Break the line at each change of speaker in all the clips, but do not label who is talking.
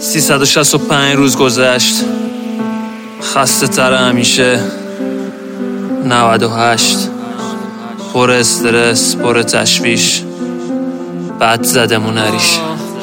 365 روز گذشت، خسته تر همیشه. 98 پر استرس، پر تشویش، بد زدمون هریش.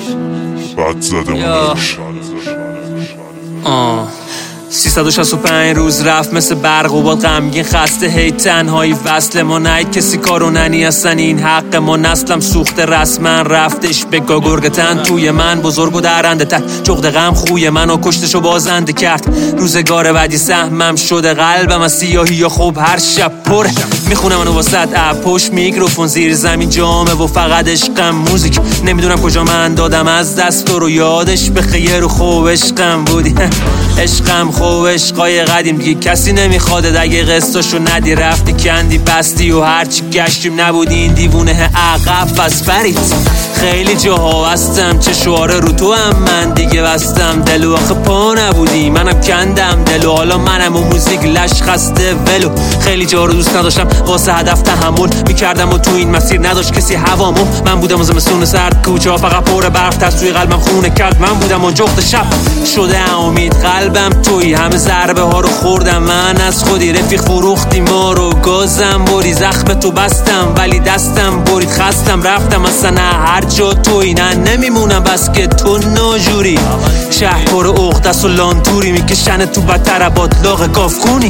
365 روز رفت مثل برق و باد، غمگین خسته هی تنهایی وصل ما، نهید کسی کارو ننی اصلا این حق ما. نسلم سوخته رسما رفتش به گرگتن، توی من بزرگ و درنده تر جغد غم خوی منو کشتشو بازنده کرد. روزگار بعدی سهمم شده، قلبم از سیاهی یا خوب هر شب پره. میخونم منو واسط پشت میکروفون، زیر زمین جامه و فقط عشقم موزیک. نمیدونم کجا من دادم از دست رو یادش به خیر و خوب عشقم بودی. عشقم خوب عشقای قدیم دیگه کسی نمیخواده، اگه قصتاشو ندی رفتی کندی بستی و هرچی گشتیم نبودی این دیوونه عقب پس برید. خیلی جاها هستم چه شعاره رو تو هم من دیگه بستم، دلو آخه پا نبودی منم کندم دلو، حالا منم و موزیک لش خسته ولو. خیلی جا رو دوست نداشتم واسه هدف تحمل میکردم و تو این مسیر نداشت کسی هوامو. من بودم و زمستون سرد کوچه ها فقط پر برف تست توی قلبم خونه کرد. من بودم و جغد شب شده امید، قلبم توی همه ضربه ها رو خوردم من از خودی. رفیق فروختی ما رو گازم بری، زخم تو بستم ولی دستم برید. خستم رفتم اصلا هر جا توی نه نمیمونم بس که تو ناجوری. شهر پر اغدست و لانتوری میکشن تو بدتر باطلاق کافکونی.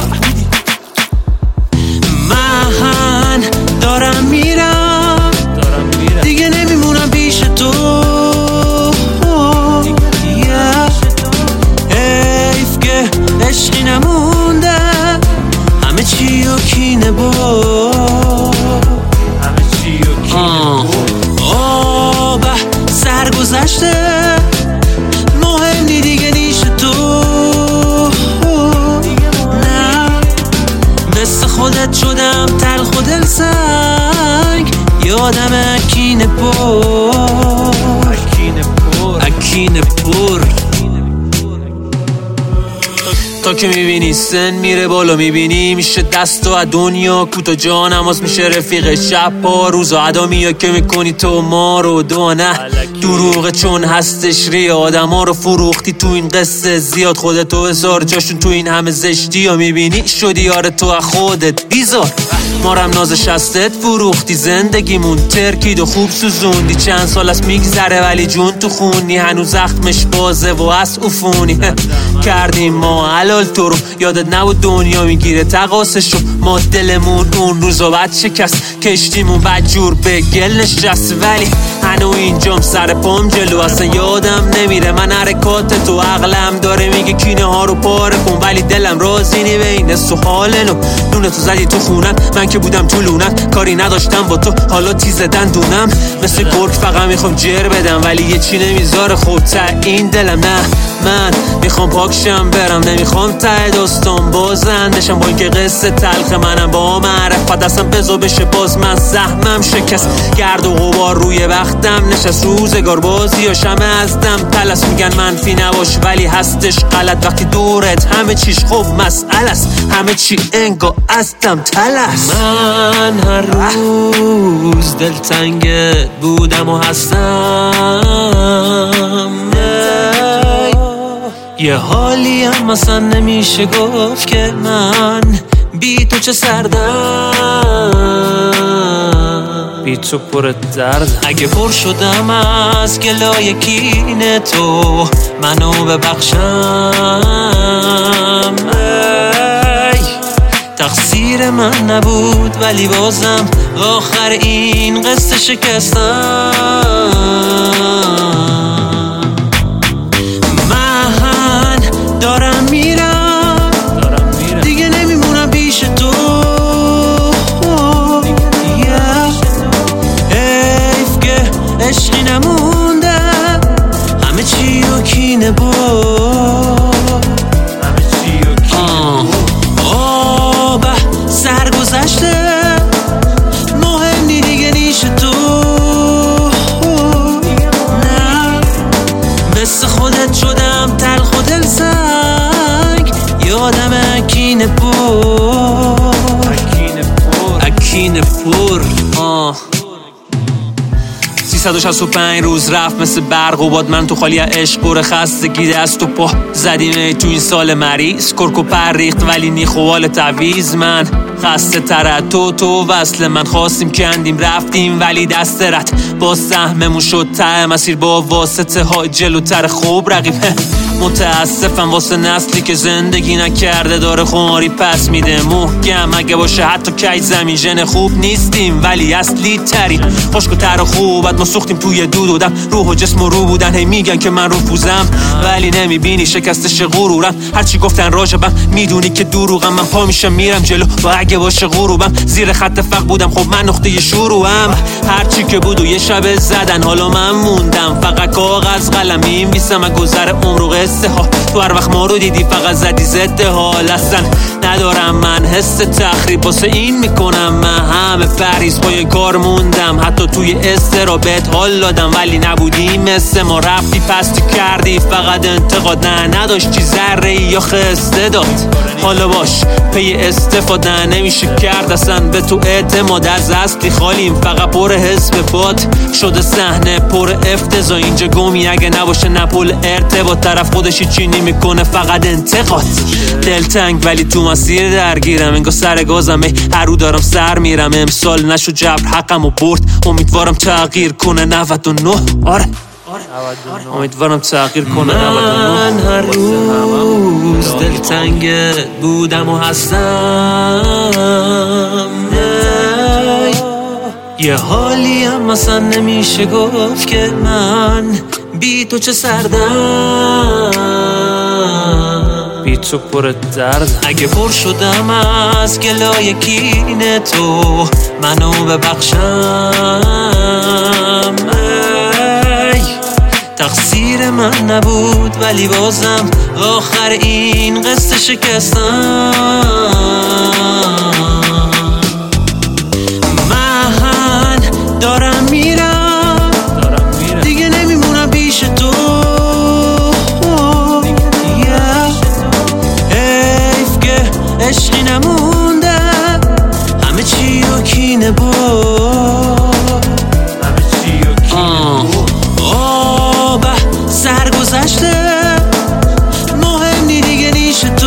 من دارم میرم دیگه نمیمونم پیش تو. حیف که عشقی نمونده، همه چی و کینه سر گذشته، مهم نی دیگه نیش تو. نه مثل خودت شدم تلخ و دل سنگ، یادم اکینه پر تا که میبینی سن میره بالا، میبینی میشه دست و از دنیا کوتا جان نماز میشه رفیق شب پا روز و عدامی که میکنی تو ما رو دوانه دروغه چون هستش ری. آدم ها رو فروختی تو این قصه زیاد، خودتو هزار جاشون تو این همه زشتی ها میبینی شدی یار تو از خودت بیزار. مارم ناز شستت فروختی، زندگیمون ترکید و خوب سوزوندی. چند سال از میگذره ولی جون تو خونی، هنوز زخمش بازه و از افونی. کردیم ما حلال تو رو، یادت نبود دنیا میگیره تقاسشو. ما دلمون اون روزا بد شکست، کشتیمون بد جور به گل نشست. ولی هنو اینجام سر پام جلو، اصلا یادم نمیره من حرکات تو. عقلم داره میگه کینه ها رو پاره کن، ولی دلم رازی نی بین سحال نو. نونه تو زدی تو خونم، من که بودم تو لونت کاری نداشتم با تو، حالا تیز دندونم مثل گرگ فقط میخوام جر بدم، ولی یه چی نمیذاره خود تا این دلم. نه من میخوام پاکشم برم، نمیخوام ته داستان بازندشم. با اینکه قصه تلخ منم با معرفت دستم بزا بشه باز من سهمم شکست. گرد و غبار روی وقتم نشست، روزگار بازی و شمه ازدم تلس. میگن منفی نباش ولی هستش غلط، وقتی دورت همه چیش خوب مسئله است، همه چی انگا ازدم تلس. من هر روز دلتنگت بودم و هستم، یه حالی هم مثلا نمیشه گفت که من بی تو چه سردم، بی تو پر درد. اگه پر شدم از گلای کینه تو منو ببخشم. تقصیر من نبود ولی بازم آخر این قصه شکستم. دارم میرم دیگه نمیمونم پیش تو. حیف که عشقی نمونده، همه چی و کینه سر گذشته، مهم نی دیگه نیش تو. نه مثل خودت شدم تلخ و دل سنگ، یادم اکینه پر 365 روز رفت مثل برق و باد، من تو خالی عشق و خستگی دست و پا زدیم تو این سال مریض. کرک و پر ریخت ولی نی خوال تعویض، من خسته تر تو وصل من خواستیم کندیم رفتیم ولی دست رد با سهممون شد ته مسیر با واسطه ها جلوتر. خوب رقیب متاسفم واسه نسلی که زندگی نکرده داره خماری پس میده محکم. اگه باشه حتی کی زمین ژن خوب نیستیم ولی اصلی ترین خشک و تر و خوبت ما سوختیم توی دودم. روح و جسم و رو بودن هی میگن که من رو پوزم ولی نمیبینی شکستش غرورم. هرچی گفتن راجبم میدونی که دروغم. من پا میشم میرم جلو و اگه باشه غروبم زیر خط فقر بودم خب من نقطه شروعم. هرچی که بود و یه شب زدن حالا من موندم فقط کاغذ قلم می‌نویسم از گذر عمر و قصه ها. تو هر وقت ما رو دیدی فقط زدی ضد حال. اصلا ندارم من حس تخریب واسه این میکنم من همه پریز پای کار موندم. حتی توی استرابت حال دادم ولی نبودی مثل ما. رفتی پستی کردی فقط انتقاد نداشتی ذره یا خسته داد. حالا باش پی استفاده نمیشه کرد اصلا به تو اعتماد. از اصلی خالیم فقط پر حزب باد شده صحنه پر افتضاح. اینجا گمی اگه نباشه نه پل ارتباط. طرف خودشی چینی میکنه فقط انتقاد. دلتنگ ولی تو مسیر درگیرم انگار سر گازم هر رو دارم سر میرم. امسال نشو جبر حقم و برد امیدوارم تغییر کنه 99. آره امیدوارم تغییر کنه 99. من هر روز دلتنگت بودم و هستم. یه حالی هم مثلا نمیشه گفت که من بی تو چه سردم. بی تو پر درد. اگه پر شدم از گلای کین تو منو ببخشم. تقصیر من نبود ولی بازم آخر این قصه شکستم. من دارم میرم دیگه نمیمونم پیش تو. حیف که عشقی نمونده همه چی رو کینه بود. سرگذشته مهم نی دیگه نیش تو.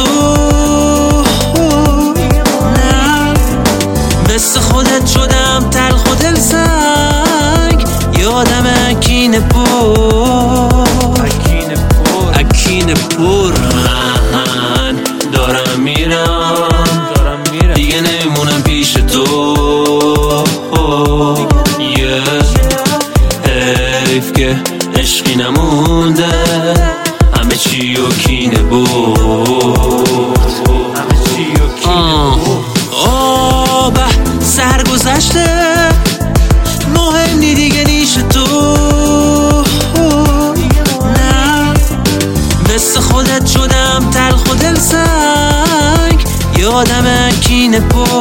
نه مثل خودت شدم تلخ و دل سنگ. یادم اکین پر. من دارم میرم دیگه نمیمونم پیش تو. حیف که عشقی نمونده همه چی و کینه بود. آبه سرگذشته مهم نی دیگه نیش تو. نه مثل خودت شدم تلخ و دل سنگ. یادم اکین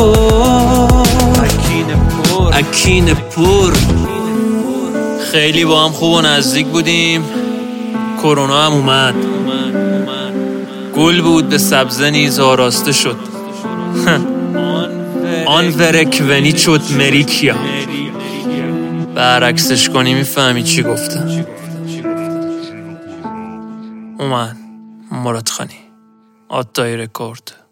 پر. خیلی با هم خوب و نزدیک بودیم. کرونا هم اومد. گل بود به سبزه نیز آراسته شد. آن ورک ونی شد مریکیا. برعکسش کنی میفهمی چی گفتم. اومد مراد خانی آتای رکورد.